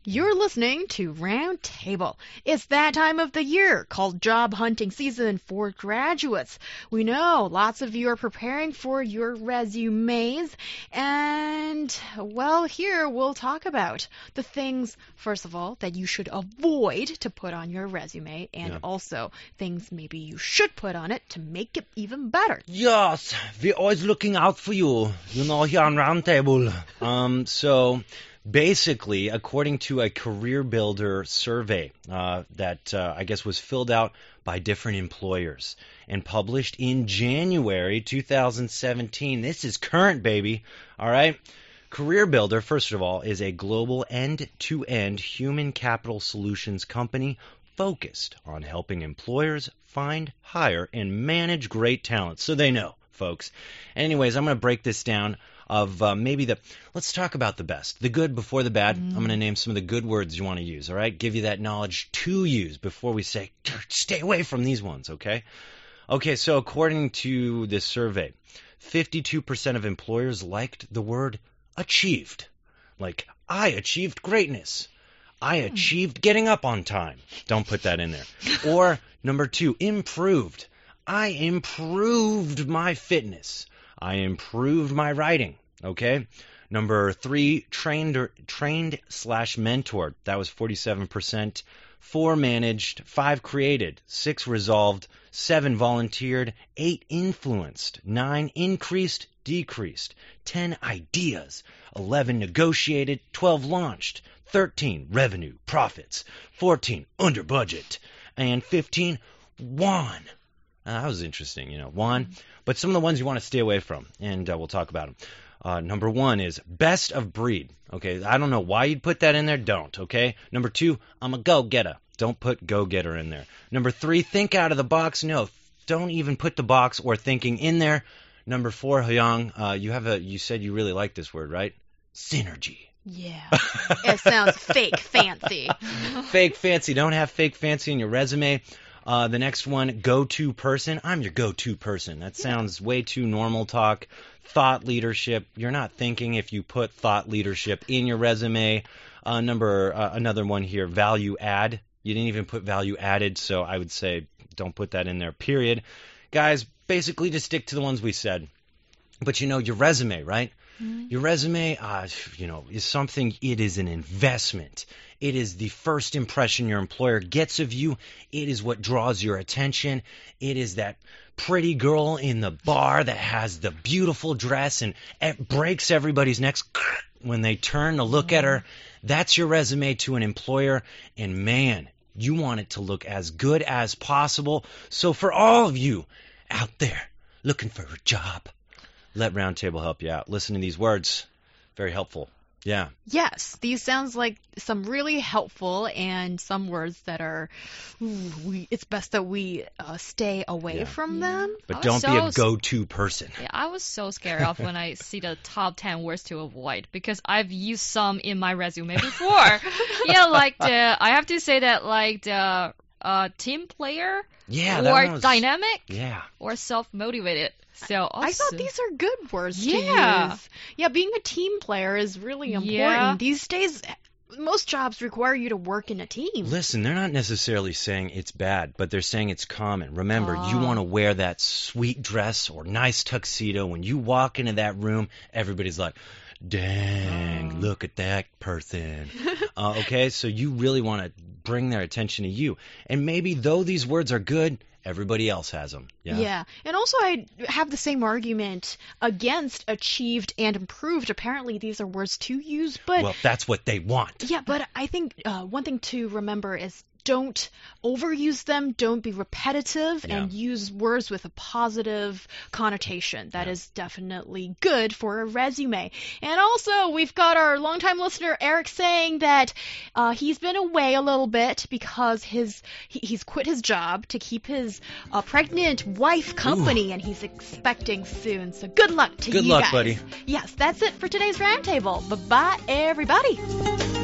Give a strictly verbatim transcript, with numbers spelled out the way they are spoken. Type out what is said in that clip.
You're listening to Roundtable. It's that time of the year called job hunting season for graduates. We know lots of you are preparing for your resumes, and, well, here we'll talk about the things, first of all, that you should avoid to put on your resume, and Yeah. also things maybe you should put on it to make it even better. Yes, we're always looking out for you, you know, here on Roundtable. Um, so basically, according to a Career Builder survey uh, that uh, I guess was filled out by different employers and published in January two thousand seventeen, this is current, baby, all right? Career Builder, first of all, is a global end-to-end human capital solutions company focused on helping employers find, hire, and manage great talent. So they know, folks. Anyways, I'm going to break this down of uh, maybe the, let's talk about the best, the good before the bad. Mm. I'm going to name some of the good words you want to use, all right? Give you that knowledge to use before we say, stay away from these ones, okay? Okay, so according to this survey, fifty-two percent of employers liked the word achieved. Like, I achieved greatness. I achieved getting up on time. Don't put that in there. Or number two, improved. I improved my fitness. I improved my writing. Okay. Number three, trained or trained slash mentored. That was forty-seven percent. Four, managed. Five, created. Six, resolved. Seven, volunteered. Eight, influenced. Nine, increased, decreased. Ten, ideas. Eleven, negotiated. Twelve, launched. Thirteen, revenue, profits. Fourteen, under budget. And fifteen, won. Uh, that was interesting, you know, won. But some of the ones you want to stay away from, and uh, we'll talk about them. Uh, number one is best of breed. Okay, I don't know why you'd put that in there. Don't, okay? Number two, I'm a go-getter. Don't put go-getter in there. Number three, think out of the box. No, don't even put the box or thinking in there. Number four, Hyung, uh, you have a, you said you really like this word, right? Synergy. Yeah, it sounds fake fancy. Fake fancy. Don't have fake fancy in your resume. Uh, the next one, go-to person. I'm your go-to person. That sounds way too normal talk. Thought leadership. You're not thinking if you put thought leadership in your resume. Uh, number uh, another one here, value add. You didn't even put value added, so I would say don't put that in there, period. Guys, basically just stick to the ones we said. But, you know, your resume, right? Mm-hmm. Your resume, uh, you know, is something, it is an investment. It is the first impression your employer gets of you. It is what draws your attention. It is that pretty girl in the bar that has the beautiful dress and it breaks everybody's necks when they turn to look at her. That's your resume to an employer. And man, you want it to look as good as possible. So for all of you out there looking for a job, let Roundtable help you out. Listen to these words. Very helpful. Yeah. Yes, these sounds like some really helpful and some words that are, ooh, we, it's best that we uh, stay away Yeah. from Yeah. them. But I don't was be a so- go-to person. Yeah, I was so scared of when I see the top ten words to avoid because I've used some in my resume before. Yeah, like the, I have to say that like the uh, team player Yeah, that or one was- dynamic Yeah. or self-motivated. So also, I thought these are good words Yeah. to use. Yeah, being a team player is really important. Yeah. These days, most jobs require you to work in a team. Listen, they're not necessarily saying it's bad, but they're saying it's common. Remember, you Oh. want to wear that sweet dress or nice tuxedo. When you walk into that room, everybody's like, dang, Oh. look at that person. uh, okay, so you really want to bring their attention to you. And maybe though these words are good, everybody else has them. Yeah. Yeah. And also, I have the same argument against achieved and improved. Apparently, these are words to use, but Well, that's what they want. yeah, but I think uh, one thing to remember is don't overuse them, don't be repetitive, Yeah. and use words with a positive connotation. That Yeah. is definitely good for a resume. And also, we've got our longtime listener Eric saying that uh, he's been away a little bit because his he, he's quit his job to keep his uh, pregnant wife company, and he's expecting soon. So good luck to Good you luck, guys. buddy. Yes, that's it for today's roundtable. Bye bye, everybody.